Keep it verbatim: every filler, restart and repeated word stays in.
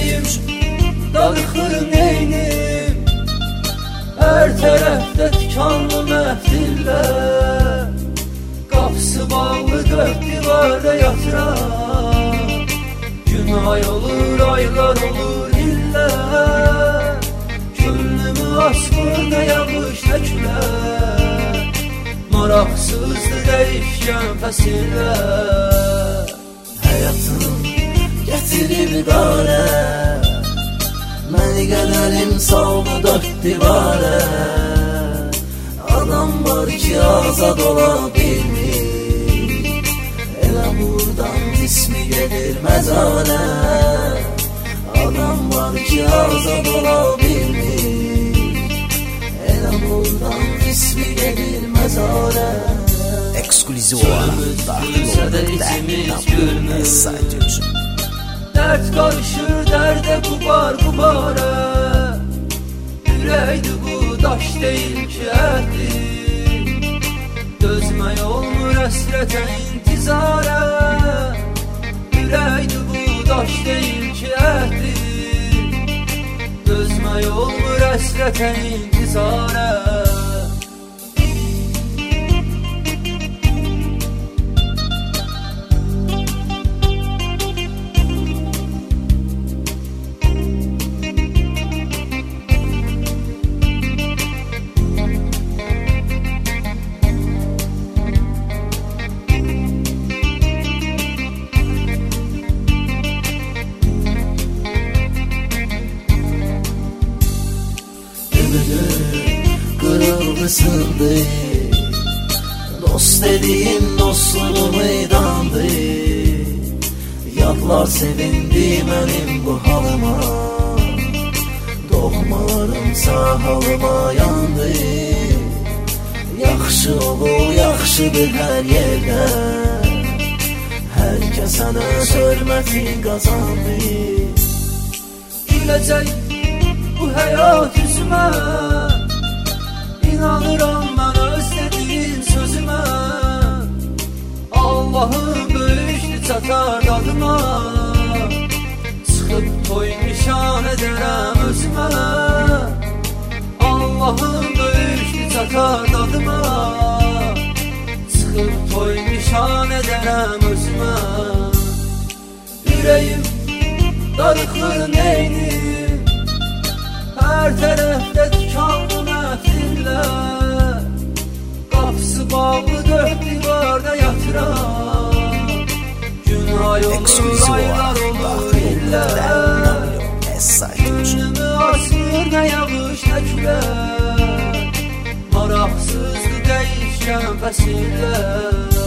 Ürəyim darıxır neynim, hər tərəfdə tikanlı məhdillər, qapısı bağlı dörd divarda yatıram. Gün ay olur, aylar olur, illər, könlümü asmır nə yağış nə külər, maraqsızdır dəyişkən fəsillər. Həyatım gətirib qarə, məni qədərim saldı dörd divarə. Adam var ki azad ola bilmir, elə buradan ismi gedir məzarə. Adam var ki azad ola bilmir, elə buradan ismi gedir məzarə. Ekskluziv olarak daxil oldu sadəcə. Dərd qarışır dərdə qubar qubara, ürəkdir bu daş deyil ki ərdir, dözmək olmur əsrətə intizara. Ürəkdir bu daş deyil ki ərdir, dözmək olmur əsrətə intizara. Kırılmışsındı, dost dediğin dostluğu meydandı. Yadlar sevindi benim bu halıma, doğmalarımsa halıma yandı. Yaxşı olur, yaxşıdır her yerde, herkes sana hürmetin kazandı. Güləcək bu həyat üzümə, İnanıram mən öz dediyim sözümə, Allah'ın böyükdür çatar dadıma, çıxıb toy nişan edərəm özümə. Allah'ın böyükdür çatar dadıma, çıxıb toy nişan edərəm özümə. Ürəyim darıxır neynim, hər tərəfdə tikanlı məhdillər, qapısı bağlı dörd divarda yatıram. Gün ay olur, aylar olur, illər, könlümü asmır nə yağış nə külər, maraqsızdır dəyişkən fəsillər.